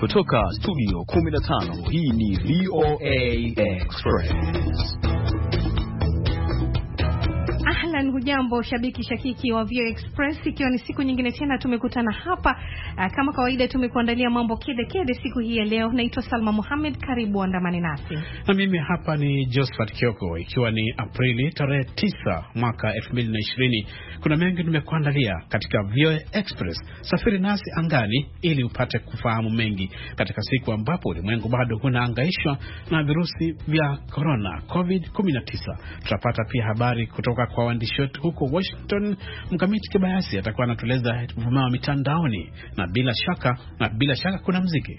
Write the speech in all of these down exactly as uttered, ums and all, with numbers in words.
Kutoka studio kumi na tano, hii ni V O A Express. Ahlan, hujambo shabiki shakiki wa V O A Express, ikiwa ni siku nyingine tena tumekutana hapa. Kama kawaida tumekuandalia mambo kede kede siku hii ya leo. Naitwa Salma Mohamed, karibu andamane nasi. Na mimi hapa ni Josephat Kioko, ikiwa ni Aprili tarehe tisa mwaka elfu mbili na ishirini. Kuna mengi nimekuandalia katika V O A Express. Safiri nasi angani ili upate kufahamu mengi katika siku ambapo ulimwengu bado unahangaishwa na virusi vya corona covid kumi na tisa. Tutapata pia habari kutoka kwa waandishi wetu huko Washington. Mkamiti Kibayasi atakuwa anatueleza vumao mitandaoni, na bila shaka na bila shaka kuna muziki.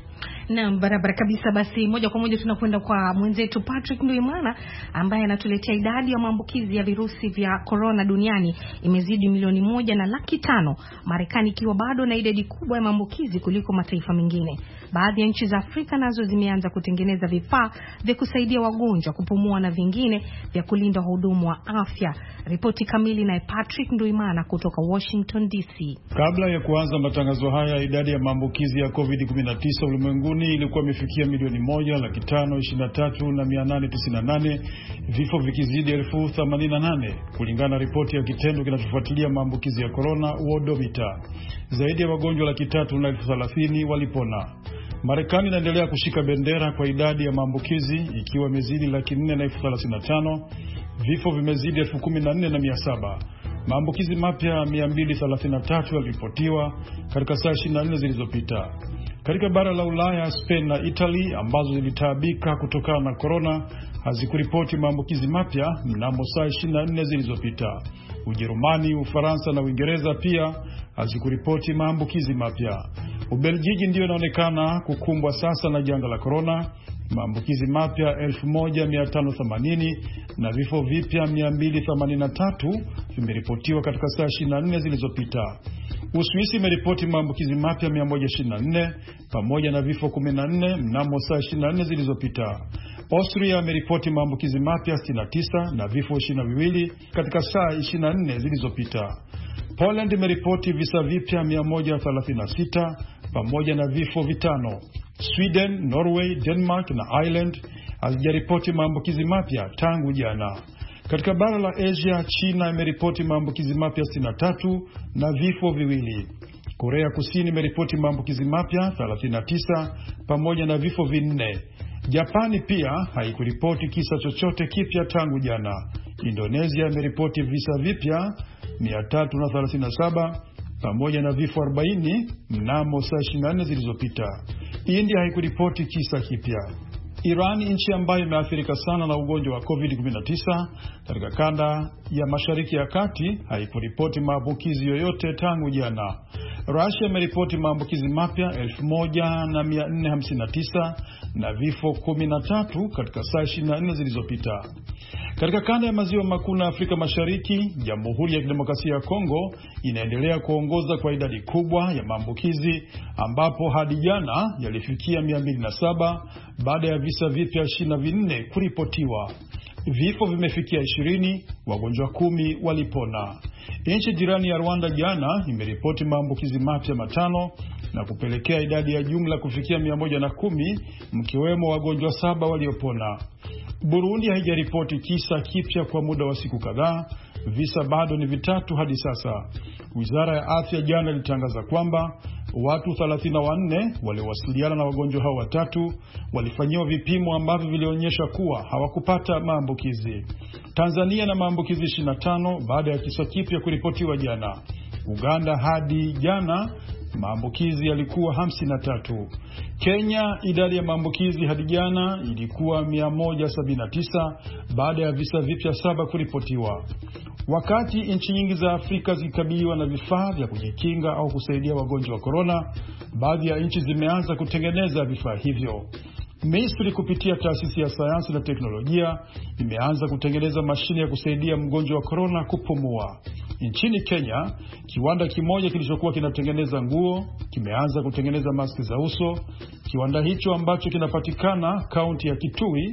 Naam, barabara kabisa. Basi moja kwa moja tunakwenda kwa mwenzetu Patrick Nduimana ambaye anatuletea idadi ya maambukizi ya virusi vya corona duniani imezidi milioni moja na laki tano, Marekani ikiwa bado na idadi kubwa ya maambukizi kuliko mataifa mengine. Baadhi ya nchi za Afrika nazo zimeanza kutengeneza vifaa vya kusaidia wagonjwa kupumua na vingine vya kulinda wahudumu wa afya. Ripoti kamili na Patrick Nduimana kutoka Washington D C. Kabla ya kuanza matangazo haya, idadi ya maambukizi ya covid kumi na tisa ulimwenguni ilikuwa imefikia milioni moja laki tano ishirini na tatu na mia nane tisini na nane, vifo vikizidi elfu themanini na nane kulingana na ripoti ya kitendo kinachofuatilia maambukizi ya corona Worldometer. Zaidi ya wagonjwa laki tatu na elfu thelathini walipona. Marekani inaendelea kushika bendera kwa idadi ya maambukizi ikiwa imezidi laki nne na elfu thelathini na tano, vifo vimezidi elfu kumi na nne na mia saba. Maambukizi mapya mia mbili thelathini na tatu yaliripotiwa katika saa ishirini na nne zilizopita. Katika bara la Ulaya, Spain na Italy ambazo zilitaabika kutokana na corona hazikuripoti maambukizi mapya mnamo saa ishirini na nne zilizopita. Ujerumani, Ufaransa na Uingereza pia hazikuripoti maambukizi mapya. Ubelgiji ndio inaonekana kukumbwa sasa na janga la corona. Maambukizi mapya elfu moja mia tano themanini na vifo vipya mia mbili themanini na tatu vimeripotiwa katika saa ishirini na nne zilizopita. Uswisi imeripoti maambukizi mapya mia moja ishirini na nne pamoja na vifo kumi na nne mnamo saa ishirini na nne zilizopita. Austria imeripoti maambukizi mapya sitini na tisa na vifo ishirini na viwili katika saa ishirini na nne zilizopita. Poland imeripoti visa vipya mia moja thelathini na sita pamoja na vifo vitano. Sweden, Norway, Denmark na Ireland hazijaripoti maambukizi mapya tangu jana. Katika bara la Asia, China imeripoti maambukizi mapya sitini na tatu na vifo viwili. Korea Kusini imeripoti maambukizi mapya thelathini na tisa pamoja na vifo vinne. Japani pia haikuripoti kisa chochote kipya tangu jana. Indonesia imeripoti visa vipya mia tatu thelathini na saba pamoja na vifo arobaini mnamo saa ishirini na nne zilizopita. India haikuripoti kisa kipya. Iran, nchi ambayo imeathirika sana na ugonjwa wa covid kumi na tisa katika kanda ya Mashariki ya Kati, haikuripoti maambukizi yoyote tangu jana. Russia imeripoti maambukizi mapya elfu moja na mia nne hamsini na tisa na vifo kumi na tatu katika saa ishirini na nne zilizopita. Katika kanda ya maziwa makuu na Afrika Mashariki, Jamhuri ya Kidemokrasia ya Kongo inaendelea kuongoza kwa idadi kubwa ya maambukizi ambapo hadi jana yalifikia mia mbili na saba baada ya visa vipya ishirini na vinne kuripotiwa. Vifo vimefikia ishirini, wagonjwa kumi walipona. Nchi jirani ya Rwanda jana imeripoti maambukizi mapya matano na kupelekea idadi ya jumla kufikia mia moja na kumi, mkiwemo wagonjwa saba waliopona. Burundi haijaripoti kisa kipya kwa muda wa siku kadhaa. Visa bado ni vitatu hadi sasa. Wizara ya Afya jana ilitangaza kwamba watu thelathini na wanne waliowasiliana na wagonjwa hao watatu walifanyiwa vipimo ambavyo vilionyesha kuwa hawakupata maambukizi. Tanzania na maambukizi ishirini na tano baada ya kisa kipya kuripotiwa jana. Uganda hadi jana maambukizi yalikuwa hamsini na tatu. Kenya, idadi ya maambukizi hadi jana ilikuwa mia moja sabini na tisa baada ya visa vipya saba kuripotiwa. Wakati nchi nyingi za Afrika zikikabiliwa na vifaa vya kujikinga au kusaidia wagonjwa wa corona, baadhi ya nchi zimeanza kutengeneza vifaa hivyo. Misri kupitia taasisi ya sayansi na teknolojia imeanza kutengeneza mashine ya kusaidia mgonjwa wa corona kupumua. Nchini Kenya, kiwanda kimoja kilichokuwa kinatengeneza nguo kimeanza kutengeneza maski za uso. Kiwanda hicho ambacho kinapatikana kaunti ya Kitui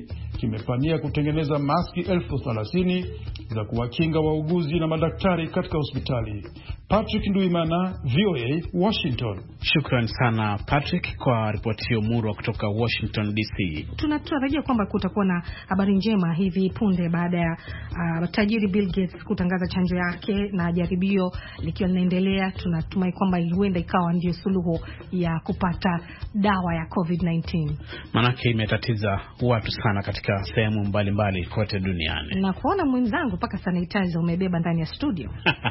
kimepania kutengeneza maski elfu thelathini za kuwakinga wauguzi na madaktari katika hospitali. Patrick Nduimana, V O A, Washington. Shukran sana Patrick kwa ripoti hiyo murwa kutoka Washington D C. Tunatarajia kwamba kutakuwa na habari njema hivi punde baada ya uh, tajiri Bill Gates kutangaza chanjo yake na jaribio likiwa linaendelea. Tunatumai kwamba huenda ikawa ndio suluhu ya kupata dawa ya COVID nineteen. Manake imetatiza watu sana katika sehemu mbalimbali kote duniani. Na kuona mwenzangu paka sanitizer umebeba ndani ya studio.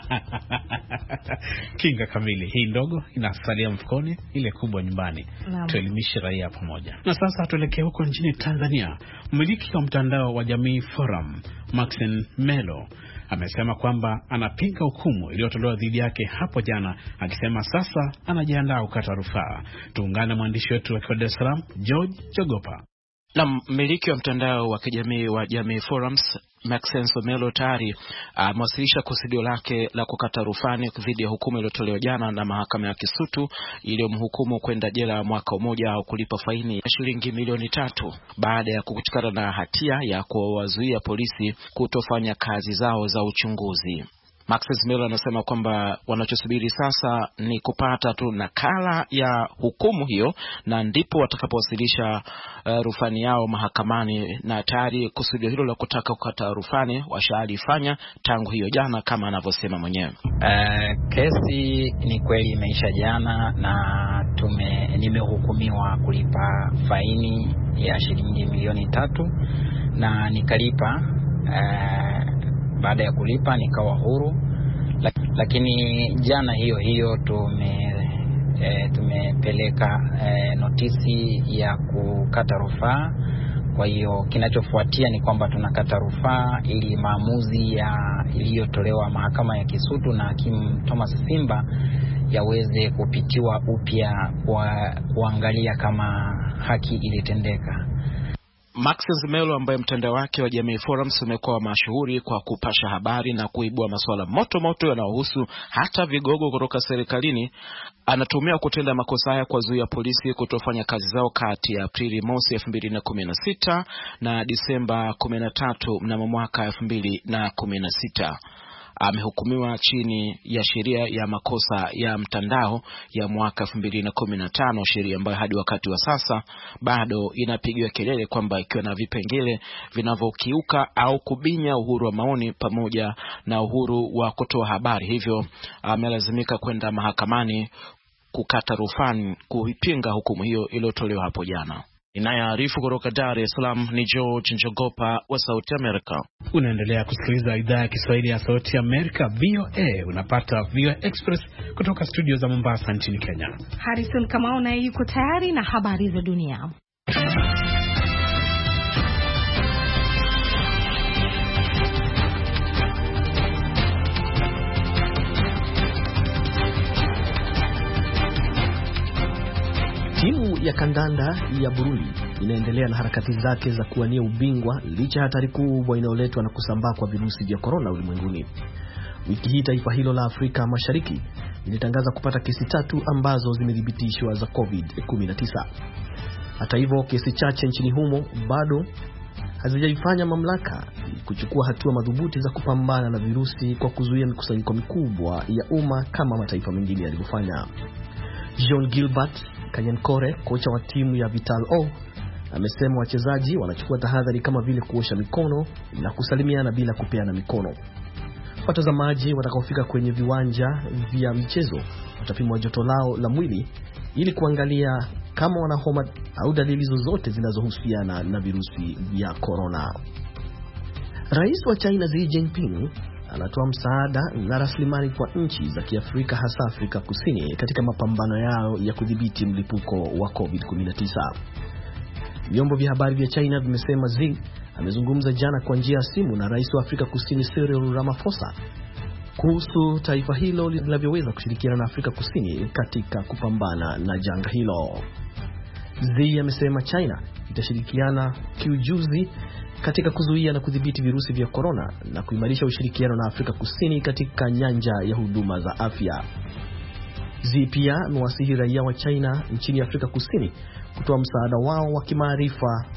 Kinga kamili. Hii ndogo inasalia mfukoni, ile kubwa nyumbani. Tuelimishe raia pamoja. Na sasa tuelekee huko nchini Tanzania. Mmiliki wa mtandao wa Jamii Forum, Maxine Melo, amesema kwamba anapinga hukumu iliyotolewa dhidi yake hapo jana, akisema sasa anajiandaa kukata rufaa. Tuungane mwandishi wetu wa Dar es Salaam, George Jogopa. Na mmiliki wa mtandao wa kijamii wa Jamii Forums, Maxine Melo, tayari amewasilisha kusudio lake la kukata rufani dhidi ya hukumu iliyotolewa jana na mahakama ya Kisutu iliyomhukumu kwenda jela mwaka mmoja au kulipa faini ya shilingi milioni tatu baada ya kukutikana na hatia ya kuwazuia polisi kutofanya kazi zao za uchunguzi. Maxine Melo anasema kwamba wanachosubiri sasa ni kupata tu nakala ya hukumu hiyo, na ndipo watakapowasilisha uh, rufani yao mahakamani, na tayari kusudio hilo la kutaka kukata rufani washalifanya tangu hiyo jana kama anavyosema mwenyewe. Uh, kesi ni kweli imeisha jana na tume nimehukumiwa kulipa faini ya shilingi milioni tatu na nikalipa. Uh, Baada ya kulipa nikawa huru, lakini jana hiyo hiyo tume e, tumepeleka e, notisi ya kukata rufaa. Kwa hiyo kinachofuatia ni kwamba tunakata rufaa ili maamuzi ya iliyotolewa mahakama ya Kisutu na hakimu Thomas Simba yaweze kupitiwa upya kwa kuangalia kama haki ilitendeka. Maxine Melo, ambaye mtandao wake wa Jamii Forums umekuwa mashuhuri kwa kupasha habari na kuibua masuala moto moto yanayohusu hata vigogo kutoka serikalini, anatumia kutenda makosa haya kwa zuia polisi kutofanya kazi zao kati ya Aprili mosi elfu mbili na kumi na sita na Disemba kumi na tatu mnamo mwaka elfu mbili na kumi na sita. Amehukumiwa chini ya sheria ya makosa ya mtandao ya mwaka elfu mbili na kumi na tano, sheria ambayo hadi wakati wa sasa bado inapigiwa kelele kwamba ikiwa na vipengele vinavyokiuka au kubinya uhuru wa maoni pamoja na uhuru wa kutoa habari. Hivyo amelazimika kwenda mahakamani kukata rufani kuipinga hukumu hiyo iliyotolewa hapo jana. Inayoarifu kutoka Dar es Salaam ni George Njogopa wa Sauti Amerika. Unaendelea kusikiliza idhaa ya Kiswahili ya Sauti Amerika, V O A. Unapata V O A Express kutoka studio za Mombasa nchini Kenya. Harrison Kamaona yuko tayari na habari za dunia. Timu ya kandanda ya Burundi inaendelea na harakati zake za kuwania ubingwa licha ya hatari kubwa inayoletwa na kusambaa kwa virusi vya corona ulimwenguni. Wiki hii taifa hilo la Afrika Mashariki lilitangaza kupata kesi tatu ambazo zimethibitishwa za COVID kumi na tisa. Hata hivyo, kesi chache nchini humo bado hazijaifanya mamlaka kuchukua hatua madhubuti za kupambana na virusi kwa kuzuia mikusanyiko mikubwa ya umma kama mataifa mengine yalivyofanya. John Gilbert Kanyankore, kocha wa timu ya Vital O, amesema wachezaji wanachukua tahadhari kama vile kuosha mikono na kusalimiana bila kupeana mikono. Watazamaji watakaofika kwenye viwanja vya michezo watapimwa joto lao la mwili ili kuangalia kama wana homa au dalili zozote zinazohusiana na virusi vya corona. Rais wa China Xi Jinping anatoa msaada na rasilimali kwa nchi za Kiafrika, hasa Afrika Kusini, katika mapambano yao ya kudhibiti mlipuko wa COVID kumi na tisa. Vyombo vya habari vya China vimesema Xi amezungumza jana kwa njia ya simu na rais wa Afrika Kusini Cyril Ramaphosa kuhusu taifa hilo linavyoweza kushirikiana na Afrika Kusini katika kupambana na janga hilo. Xi amesema China itashirikiana kiujuzi katika kuzuia na kudhibiti virusi vya corona na kuimarisha ushirikiano na Afrika Kusini katika nyanja ya huduma za afya. Xi pia amewasihi raia wa China nchini Afrika Kusini kutoa msaada wao wa kimaarifa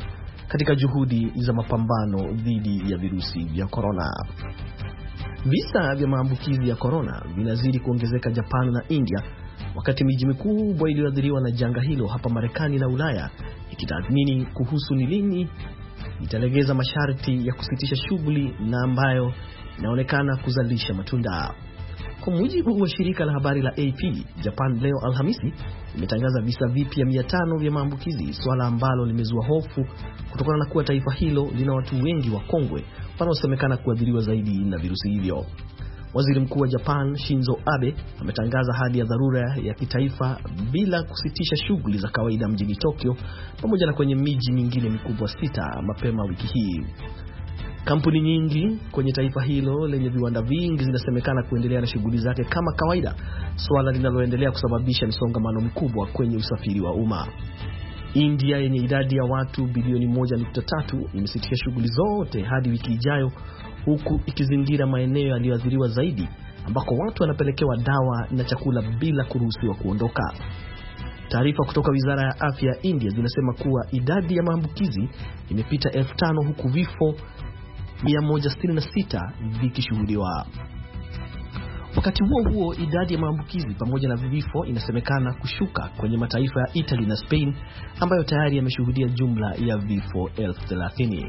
katika juhudi za mapambano dhidi ya virusi vya korona. Visa vya maambukizi ya korona vinazidi kuongezeka Japan na India, wakati miji mikubwa iliyoathiriwa na janga hilo hapa Marekani na Ulaya ikitathmini kuhusu ni lini italegeza masharti ya kusitisha shughuli na ambayo inaonekana kuzalisha matunda. Kwa mujibu wa shirika la habari la A P, Japan leo Alhamisi imetangaza visa vipya mia tano vya maambukizi, swala ambalo limezua hofu kutokana na kuwa taifa hilo lina watu wengi wakongwe wanaosemekana kuathiriwa zaidi na virusi hivyo. Waziri Mkuu wa Japan Shinzo Abe ametangaza hali ya dharura ya kitaifa bila kusitisha shughuli za kawaida mjini Tokyo pamoja na kwenye miji mingine mikubwa sita mapema wiki hii. Kampuni nyingi kwenye taifa hilo lenye viwanda vingi zinasemekana kuendelea na shughuli zake kama kawaida, swala linaloendelea kusababisha msongamano mkubwa kwenye usafiri wa umma. India yenye idadi ya watu bilioni moja nukta tatu imesitisha shughuli zote hadi wiki ijayo, huku ikizingira maeneo yaliyoathiriwa zaidi ambako watu wanapelekewa dawa na chakula bila kuruhusiwa kuondoka. Taarifa kutoka Wizara ya Afya ya India zinasema kuwa idadi ya maambukizi imepita elfu tano huku vifo mia moja sitini na sita vikishuhudiwa. Wakati huo huo, idadi ya maambukizi pamoja na vifo inasemekana kushuka kwenye mataifa ya Italy na Spain ambayo tayari yameshuhudia jumla ya vifo elfu thelathini.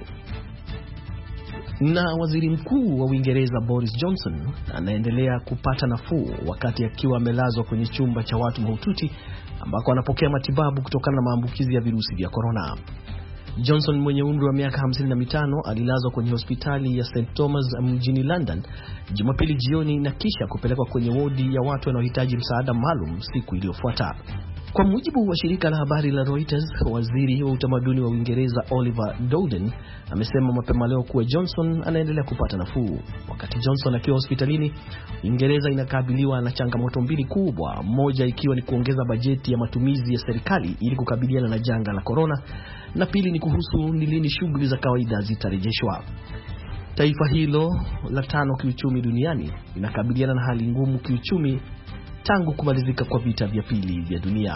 Na waziri mkuu wa Uingereza Boris Johnson anaendelea kupata nafuu wakati akiwa amelazwa kwenye chumba cha watu mahututi ambako anapokea matibabu kutokana na maambukizi ya virusi vya korona. Johnson mwenye umri wa miaka hamsini na mitano alilazwa kwenye hospitali ya Saint Thomas mjini London Jumapili jioni na kisha kupelekwa kwenye wodi ya watu wanaohitaji msaada maalum siku iliyofuata. Kwa mujibu wa shirika la habari la Reuters, waziri wa utamaduni wa Uingereza Oliver Dowden amesema mapema leo kuwa Johnson anaendelea kupata nafuu. Wakati Johnson akiwa hospitalini, Uingereza inakabiliwa na changamoto mbili kubwa, moja ikiwa ni kuongeza bajeti ya matumizi ya serikali ili kukabiliana na janga la corona, na pili ni kuhusu ni lini shughuli za kawaida zitarejeshwa. Taifa hilo la tano kiuchumi duniani linakabiliana na hali ngumu kiuchumi tangu kumalizika kwa vita vya pili vya dunia.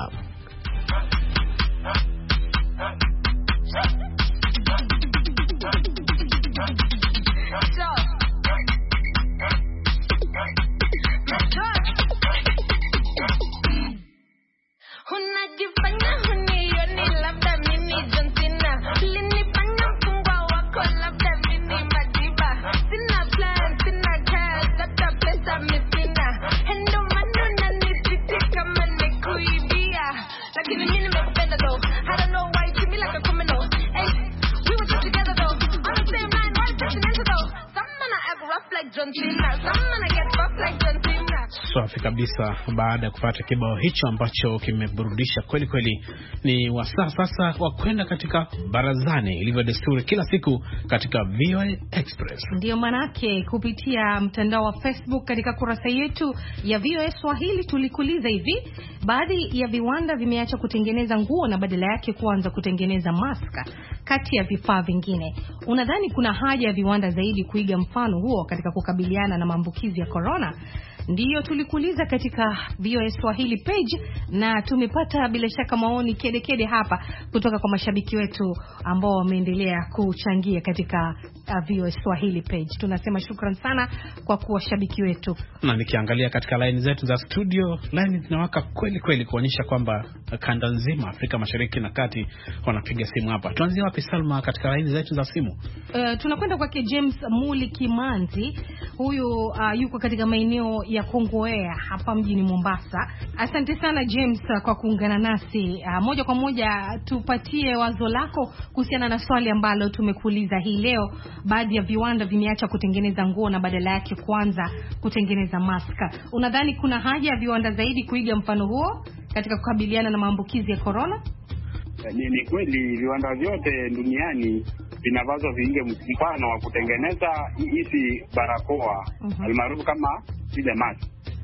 Safi kabisa. Baada ya kupata kibao hicho ambacho kimeburudisha kweli kweli, ni wasaa sasa wa kwenda katika barazani ilivyo desturi kila siku katika V O A Express. Ndio manake kupitia mtandao wa Facebook katika kurasa yetu ya V O A Swahili tulikuuliza hivi: baadhi ya viwanda vimeacha kutengeneza nguo na badala yake kuanza kutengeneza maska kati ya vifaa vingine. Unadhani kuna haja ya viwanda zaidi kuiga mfano huo katika kukabiliana na maambukizi ya corona? Ndiyo tulikuuliza katika V O A Swahili page, na tumepata bila shaka maoni kede kede hapa kutoka kwa mashabiki wetu ambao wameendelea kuchangia katika uh, V O A Swahili page. Tunasema shukran sana kwa kuwa shabiki wetu. Na nikiangalia katika line zetu za studio, line zinawaka kweli kweli kuonyesha kwamba kanda nzima Afrika Mashariki na Kati wanapiga simu hapa. Tuanzie wapi Salma katika line zetu za simu? Uh, tunakwenda kwake James Muli Kimanzi. Huyu uh, yuko katika maeneo ya Kongowea hapa mjini Mombasa. Asante sana James kwa kuungana nasi. Uh, moja kwa moja tupatie wazo lako kuhusiana na swali ambalo tumekuuliza hii leo. Baadhi ya viwanda vimeacha kutengeneza nguo na badala yake kuanza kutengeneza maska. Unadhani kuna haja ya viwanda zaidi kuiga mfano huo katika kukabiliana na maambukizi ya corona? Ni, ni kweli viwanda vyote duniani vinapaswa viinge mfano wa kutengeneza hizi barakoa, uh-huh, almaarufu kama zile mask.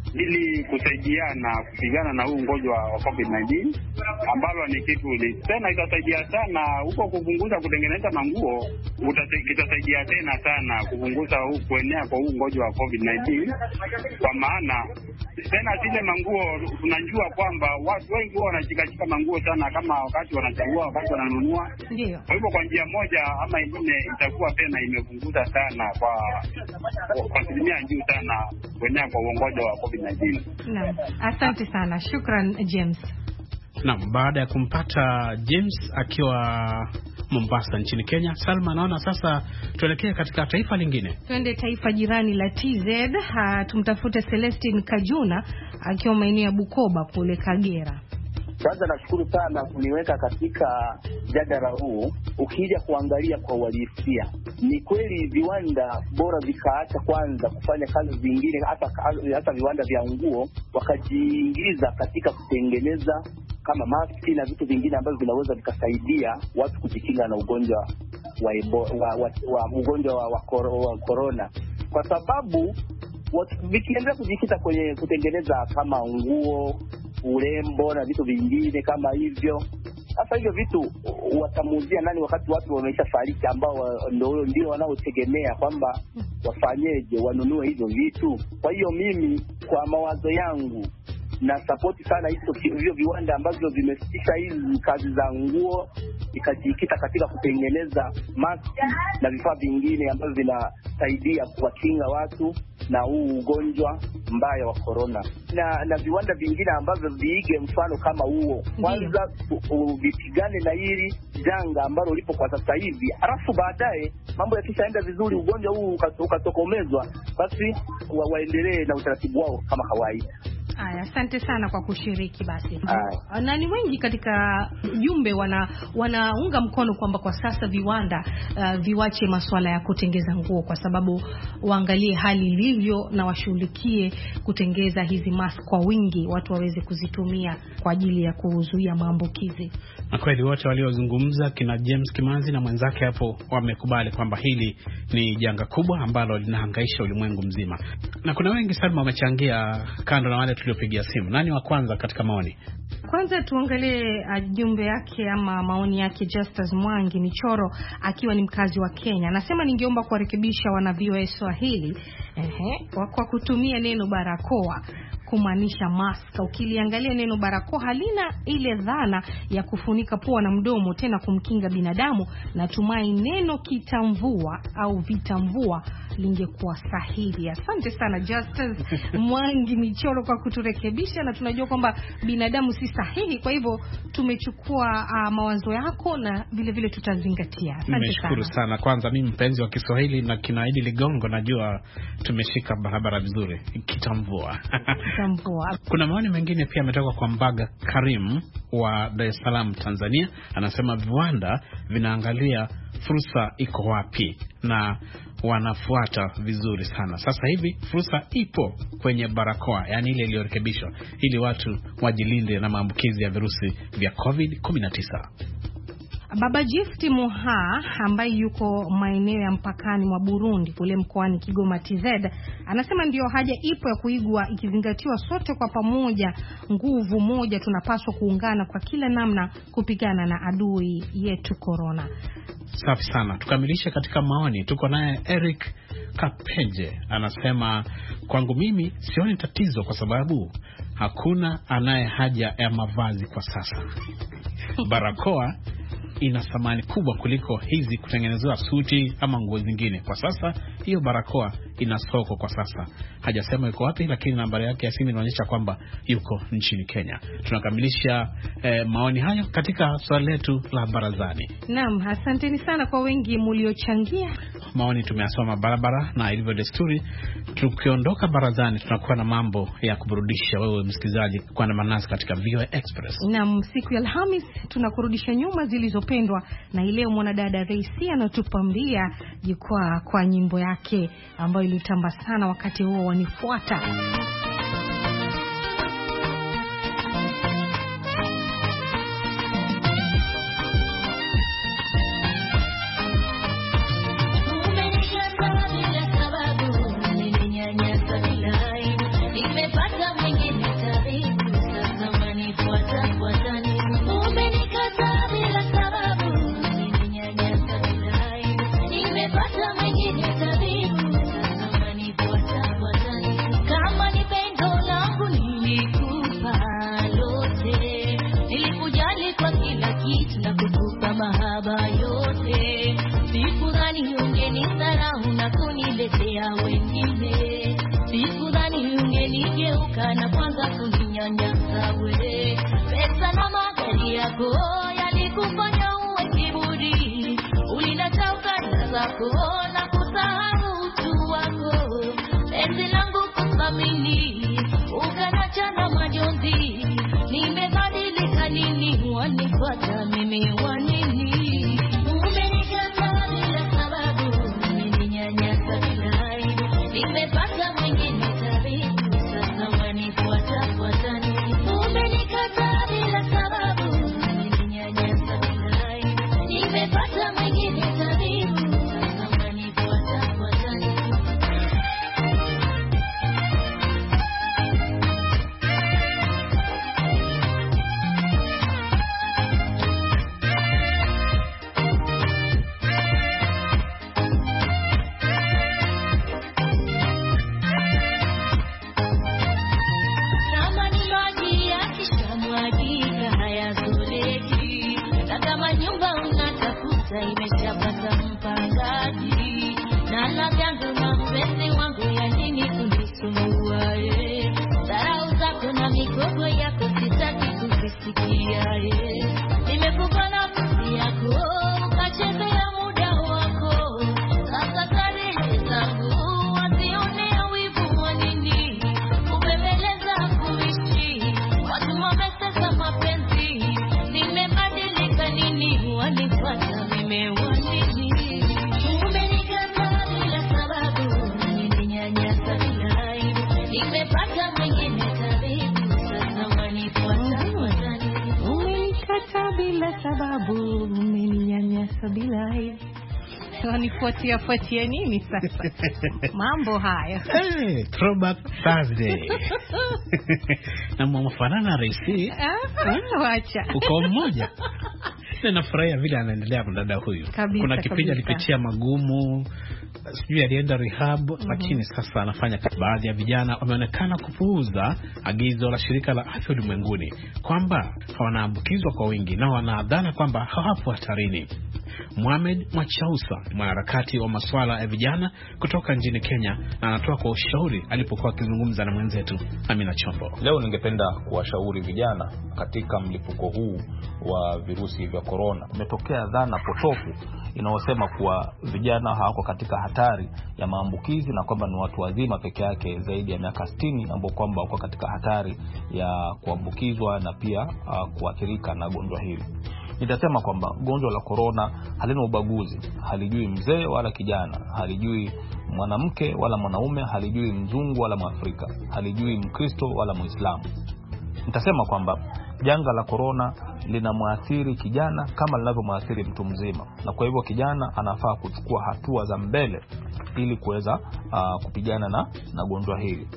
ili kusaidiana kupigana na huu ugonjwa wa COVID nineteen, ambalo ni kitu tena itasaidia sana huko kupunguza kutengeneza manguo, itasaidia tena sana kupunguza huu kuenea kwa huu ugonjwa wa COVID nineteen, kwa maana tena zile manguo tunajua kwamba watu wengi wanachikachika manguo sana, kama wakati wanachagua, wakati wananunua. Ndio. Kwa hivyo kwa njia moja ama nyingine itakuwa tena imepunguza sana kwa kwa asilimia juu sana kuenea kwa ugonjwa wa COVID nineteen. Naam. Asante sana. Shukran James. Naam, baada ya kumpata James akiwa Mombasa nchini Kenya, Salma, naona sasa tuelekee katika taifa lingine. Twende taifa jirani la T Z, ha, tumtafute Celestine Kajuna akiwa maeneo ya Bukoba kule Kagera. Kwanza nashukuru sana kuniweka katika jadala huu. Ukija kuangalia kwa uhalisia, ni kweli viwanda bora vikaacha kwanza kufanya kazi zingine, hata hata viwanda vya nguo, wakajiingiza katika kutengeneza kama maski na vitu vingine ambavyo vinaweza vikasaidia watu kujikinga na ugonjwa wa ebo, wa, wa, wa ugonjwa wa, wa, wa corona, kwa sababu vikiendelea kujikita kwenye kutengeneza kama nguo, urembo na vitu vingine kama hivyo, sasa hivyo vitu watamuuzia nani wakati watu wameshafariki, ambao ndio ndio wanaotegemea kwamba wafanyeje, wanunue hivyo vitu. Kwa hiyo mimi kwa mawazo yangu na support sana hizo hivyo viwanda ambavyo vimesitisha hizi kazi za nguo, ikajikita katika kutengeneza maski na vifaa vingine ambavyo vinasaidia kuwakinga watu na huu ugonjwa mbaya wa corona, na na viwanda vingine ambavyo viige mfano kama huo. Kwanza vipigane na hili janga ambalo lipo kwa sasa hivi, halafu baadaye mambo yakishaenda vizuri, ugonjwa huu ukatokomezwa, basi wa, waendelee na utaratibu wao kama kawaida. Aya, asante sana kwa kushiriki basi. Aya. Na ni wengi katika jumbe wana wanaunga mkono kwamba kwa sasa viwanda uh, viwache masuala ya kutengeza nguo, kwa sababu waangalie hali ilivyo na washughulikie kutengeza hizi mask kwa wingi, watu waweze kuzitumia kwa ajili ya kuzuia maambukizi. Na kweli wote waliozungumza, kina James Kimanzi na mwenzake hapo, wamekubali kwamba hili ni janga kubwa ambalo linahangaisha ulimwengu mzima. Na kuna wengi sana wamechangia kando na wale tuliopigia simu. Nani wa kwanza katika maoni? Kwanza tuangalie jumbe yake ama maoni yake. Justus Mwangi Michoro akiwa ni mkazi wa Kenya, anasema ningeomba kuwarekebisha wana V O A Swahili ehe kwa kutumia neno barakoa kumaanisha mask. Ukiliangalia neno barakoa halina ile dhana ya kufunika pua na mdomo, tena kumkinga binadamu. Natumai neno kitamvua au vitamvua lingekuwa sahihi. Asante sana Justus Mwangi Michoro kwa kuturekebisha, na tunajua kwamba binadamu si sahihi, kwa hivyo tumechukua uh, mawazo yako na vile vile tutazingatia. Asante sana. Nimeshukuru sana. Kwanza mimi mpenzi wa Kiswahili na kinaidi Ligongo, najua tumeshika barabara vizuri. Kitamvua. Kitamvua. Kuna maoni mengine pia ametoka kwa Mbaga Karim wa Dar es Salaam Tanzania, anasema viwanda vinaangalia fursa iko wapi na wanafuata vizuri sana. Sasa hivi fursa ipo kwenye barakoa, yani ile iliyorekebishwa, ili watu wajilinde na maambukizi ya virusi vya COVID nineteen. Baba Gift Moha ambaye yuko maeneo ya mpakani mwa Burundi kule mkoani Kigoma T Z, anasema ndio haja ipo ya kuigwa, ikizingatiwa sote kwa pamoja nguvu moja tunapaswa kuungana kwa kila namna kupigana na adui yetu corona. Safi sana. Tukamilishe katika maoni. Tuko naye Eric Kapeje, anasema kwangu mimi sioni tatizo kwa sababu hakuna anaye haja ya mavazi kwa sasa. Barakoa ina thamani kubwa kuliko hizi kutengenezewa suti ama nguo zingine. Kwa sasa hiyo barakoa ina soko kwa sasa. Hajasema yuko wapi, lakini nambari yake ya simu inaonyesha kwamba yuko nchini Kenya. Tunakamilisha eh, maoni hayo katika swali letu la barazani. Naam, asanteni sana kwa wengi mliochangia. Maoni tumeyasoma barabara, na ilivyo desturi tukiondoka barazani tunakuwa na mambo ya kuburudisha wewe msikilizaji kwa na manasi katika V O A Express. Naam, siku ya Alhamis tunakurudisha nyuma zilizopendwa, na ile mwanadada Reisi anatupambia jukwaa kwa nyimbo yake ambayo ilitamba sana wakati huo wanifuata. Nimepata wako na kusahau utu wako. Penzi langu kuthamini, ukanacha na majonzi. Nimebadilika nini, wanifuata mimi wanini? Umenikataa bila sababu, umeninyanyasa bila aibu. Nimepata mwingine karibu, sasa wanifuata fuata nini? Umenikataa bila sababu, umeninyanyasa bila aibu. Nimepata mwingine karibu, sasa wanifuata fuata nini? Kama ni maji yakishamwagika hayazoleki, na kama nyumba unatafuta imeshapata mpangaji, na la vyangu na mpenzi wangu ya nini kunisumbua eh? Dharau zako na mikogo yako sitaki kuvisikia eh? Nimekupa nafasi yako ukachezea muda wako, sasa tarehe zangu wasionea wivu wa nini? Kubembeleza kuishi watu wametesa mapenzi. Nimebadilika nini, wanifuata mimi wanini? Umenikataa bila sababu, umeninyanyasa bila aibu. Nimepata mwingine karibu, sasa wanifuata fuata nini? Umenikataa bila sababu, umeninyanyasa bila aibu. Wanifuatia fuatia nini sasa? Mambo haya. Hey, throwback Thursday. Na mwafanana Raisi. Ah, wacha. Uko mmoja. Na nafurahia vile anaendelea mdada huyu. Kabisa, kuna kipindi kabisa. alipitia magumu, sijui alienda rehab, mm-hmm. lakini sasa anafanya. Baadhi ya vijana wameonekana kupuuza agizo la shirika la afya ulimwenguni kwamba wanaambukizwa kwa wingi na wanaadhana kwamba hawapo hatarini. Mohamed Mwachausa, mwanaharakati wa masuala ya vijana kutoka nchini Kenya, na anatoa kwa ushauri alipokuwa akizungumza na mwenzetu Amina Chombo. Leo ningependa kuwashauri vijana katika mlipuko huu wa virusi vya corona. Umetokea dhana potofu inayosema kuwa vijana hawako katika hatari ya maambukizi na kwamba ni watu wazima peke yake zaidi ya miaka sitini ambao kwamba wako katika hatari ya kuambukizwa na pia uh, kuathirika na gonjwa hili. Nitasema kwamba gonjwa la corona halina ubaguzi, halijui mzee wala kijana, halijui mwanamke wala mwanaume, halijui mzungu wala Mwafrika, halijui Mkristo wala Muislamu. Nitasema kwamba janga la corona linamwathiri kijana kama linavyomwathiri mtu mzima, na kwa hivyo kijana anafaa kuchukua hatua za mbele ili kuweza uh, kupigana na na gonjwa hili.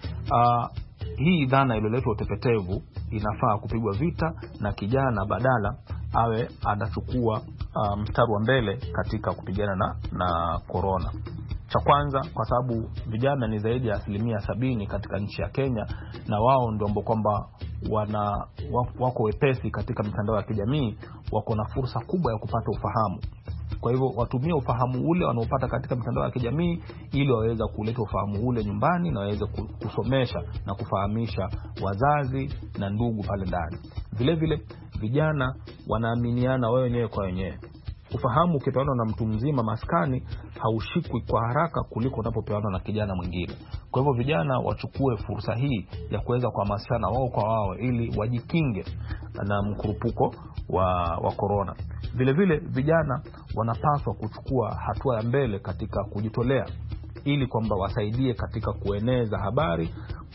Uh, hii dhana iliyoletwa utepetevu inafaa kupigwa vita, na kijana badala awe anachukua uh, mstari wa mbele katika kupigana na na corona. Cha kwanza, kwa sababu vijana ni zaidi ya asilimia sabini katika nchi ya Kenya, na wao ndio ambao kwamba wana wako wepesi katika mitandao ya kijamii, wako na fursa kubwa ya kupata ufahamu. Kwa hivyo watumie ufahamu ule wanaopata katika mitandao ya kijamii ili waweze kuleta ufahamu ule nyumbani na waweze kusomesha na kufahamisha wazazi na ndugu pale ndani. Vile vile vijana wanaaminiana wao wenyewe kwa wenyewe. Ufahamu ukipeanwa na mtu mzima maskani haushikwi kwa haraka kuliko unapopeanwa na kijana mwingine. Kwa hivyo vijana wachukue fursa hii ya kuweza kuhamasishana wao kwa wao ili wajikinge na mkurupuko wa wa corona. Vile vile vijana wanapaswa kuchukua hatua ya mbele katika kujitolea ili kwamba wasaidie katika kueneza habari,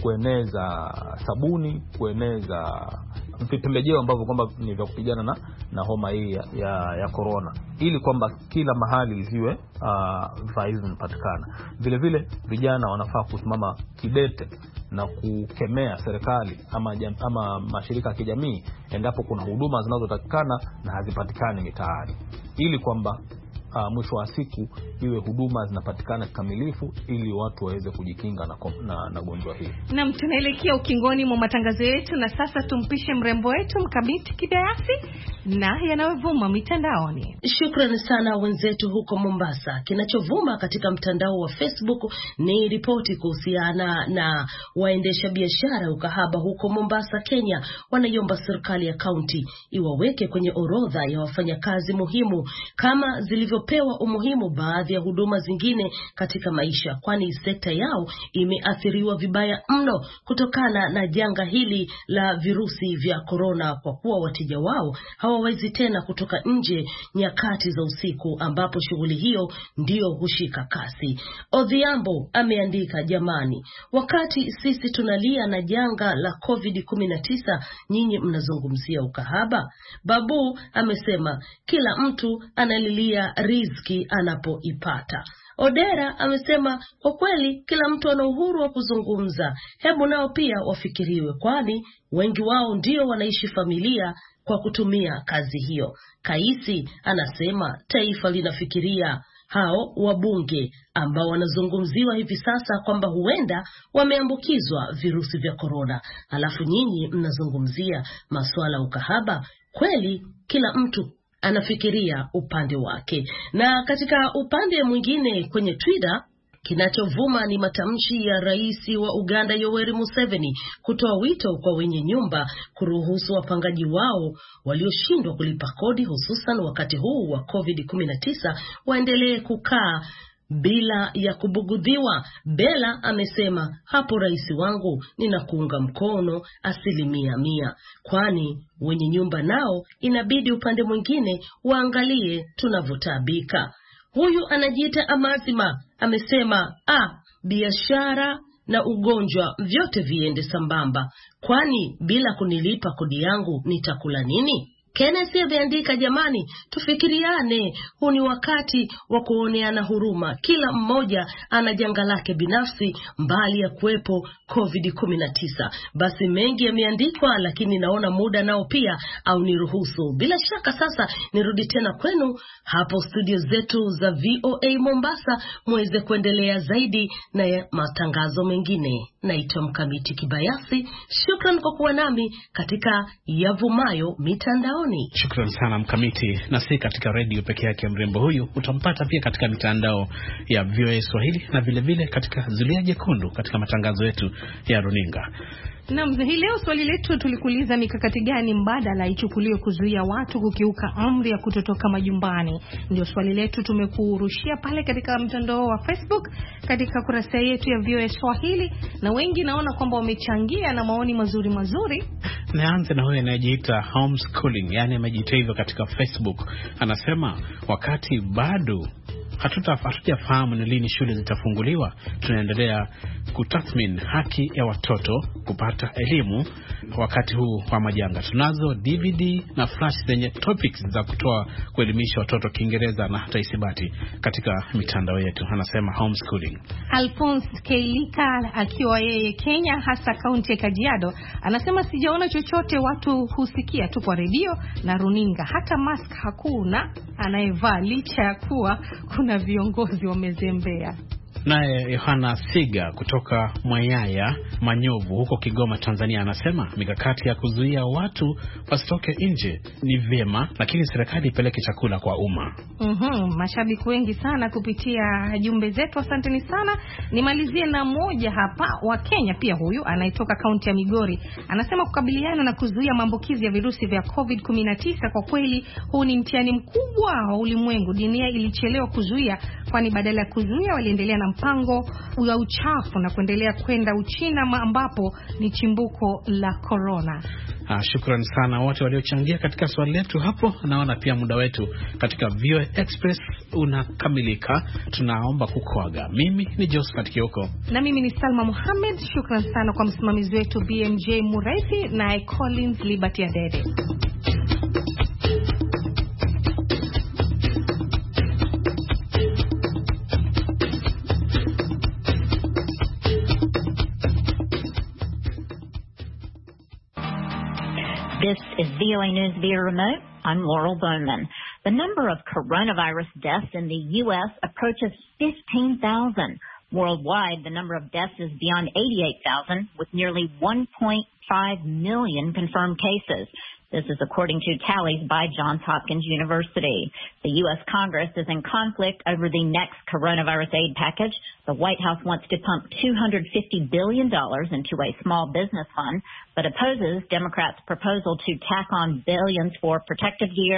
kueneza sabuni, kueneza vipembejeo ambavyo kwamba ni vya kupigana na na homa hii ya, ya ya corona, ili kwamba kila mahali ziwe uh, vaizi zinapatikana. Vile vile vijana wanafaa kusimama kidete na kukemea serikali ama jam, ama mashirika ya kijamii endapo kuna huduma zinazotakikana na hazipatikani mitaani, ili kwamba Uh, mwisho wa siku iwe huduma zinapatikana kikamilifu ili watu waweze kujikinga na na, na gonjwa hili. Na tunaelekea ukingoni mwa matangazo yetu, na sasa tumpishe mrembo wetu Mkabiti Kibayasi na yanayovuma mitandaoni. Shukrani sana wenzetu huko Mombasa. Kinachovuma katika mtandao wa Facebook ni ripoti kuhusiana na waendesha biashara ukahaba huko Mombasa, Kenya, wanaiomba serikali ya kaunti iwaweke kwenye orodha ya wafanyakazi muhimu kama zilivyo kutopewa umuhimu baadhi ya huduma zingine katika maisha, kwani sekta yao imeathiriwa vibaya mno kutokana na janga hili la virusi vya korona, kwa kuwa wateja wao hawawezi tena kutoka nje nyakati za usiku ambapo shughuli hiyo ndio hushika kasi. Odhiambo ameandika, jamani, wakati sisi tunalia na janga la covid kumi na tisa, nyinyi mnazungumzia ukahaba. Babu amesema kila mtu analilia riziki anapoipata. Odera amesema kwa kweli kila mtu ana uhuru wa kuzungumza, hebu nao pia wafikiriwe, kwani wengi wao ndio wanaishi familia kwa kutumia kazi hiyo. Kaisi anasema taifa linafikiria hao wabunge ambao wanazungumziwa hivi sasa kwamba huenda wameambukizwa virusi vya korona, alafu nyinyi mnazungumzia masuala ukahaba. Kweli kila mtu anafikiria upande wake. Na katika upande mwingine kwenye Twitter, kinachovuma ni matamshi ya rais wa Uganda Yoweri Museveni kutoa wito kwa wenye nyumba kuruhusu wapangaji wao walioshindwa kulipa kodi, hususan wakati huu wa covid kumi na tisa, waendelee kukaa bila ya kubugudhiwa. Bella amesema, hapo rais wangu ninakuunga mkono asilimia mia, kwani wenye nyumba nao inabidi upande mwingine waangalie tunavyotabika. Huyu anajiita Amazima amesema, ah, biashara na ugonjwa vyote viende sambamba, kwani bila kunilipa kodi yangu nitakula nini? Kenneth ameandika, jamani, tufikiriane, huu ni wakati wa kuoneana huruma, kila mmoja ana janga lake binafsi mbali ya kuwepo covid kumi na tisa. Basi mengi yameandikwa, lakini naona muda nao pia au niruhusu. Bila shaka sasa nirudi tena kwenu hapo studio zetu za V O A Mombasa, muweze kuendelea zaidi na matangazo mengine. Naitwa Mkamiti Kibayasi, shukran kwa kuwa nami katika yavumayo mitandao. Shukran sana Mkamiti, na si katika radio peke yake mrembo huyu, utampata pia katika mitandao ya V O A Swahili na vile vile katika Zulia Jekundu katika matangazo yetu ya runinga. Na hii leo swali letu tulikuuliza, mikakati gani mbadala ichukuliwe kuzuia watu kukiuka amri ya kutotoka majumbani? Ndio swali letu tumekurushia pale katika mtandao wa Facebook katika kurasa yetu ya V O A Swahili, na wengi naona kwamba wamechangia na maoni mazuri mazuri. Naanze na huyo anayejiita homeschooling, yani amejiita hivyo katika Facebook. Anasema wakati bado hatuta hatujafahamu ni lini shule zitafunguliwa, tunaendelea kutathmini haki ya watoto kupata elimu wakati huu wa majanga. Tunazo D V D na flash zenye topics za kutoa kuelimisha watoto Kiingereza na hata isibati katika mitandao yetu. Anasema homeschooling. Alphonse Keilika akiwa yeye Kenya, hasa kaunti ya Kajiado, anasema sijaona chochote, watu husikia tu kwa redio na runinga, hata mask hakuna anayevaa licha ya kuwa kuna viongozi wamezembea. Naye Yohana Siga kutoka Mwayaya Manyovu huko Kigoma, Tanzania, anasema mikakati ya kuzuia watu wasitoke nje ni vyema, lakini serikali ipeleke chakula kwa umma. Mhm, mashabiki wengi sana kupitia jumbe zetu, asanteni sana. Nimalizie na moja hapa wa Kenya pia, huyu anaitoka kaunti ya Migori, anasema kukabiliana na kuzuia maambukizi ya virusi vya covid kumi na tisa, kwa kweli huu ni mtihani mkubwa wa ulimwengu. Dunia ilichelewa kuzuia, kwani badala ya kuzuia waliendelea na mpango wa uchafu na kuendelea kwenda Uchina ambapo ni chimbuko la corona. Ah, shukrani sana wote waliochangia katika swali letu hapo. Naona pia muda wetu katika V O A Express unakamilika. Tunaomba kukuaga. Mimi ni Josephat Kioko na mimi ni Salma Mohamed. Shukrani sana kwa msimamizi wetu B M J Muraithi na Collins Liberty Adede. This is V O A News via remote. I'm Laurel Bowman. The number of coronavirus deaths in the U S approaches fifteen thousand. Worldwide, the number of deaths is beyond eighty-eight thousand, with nearly one point five million confirmed cases. This is according to tallies by Johns Hopkins University. The U S Congress is in conflict over the next coronavirus aid package. The White House wants to pump two hundred fifty billion dollars into a small business fund, but opposes Democrats' proposal to tack on billions for protective gear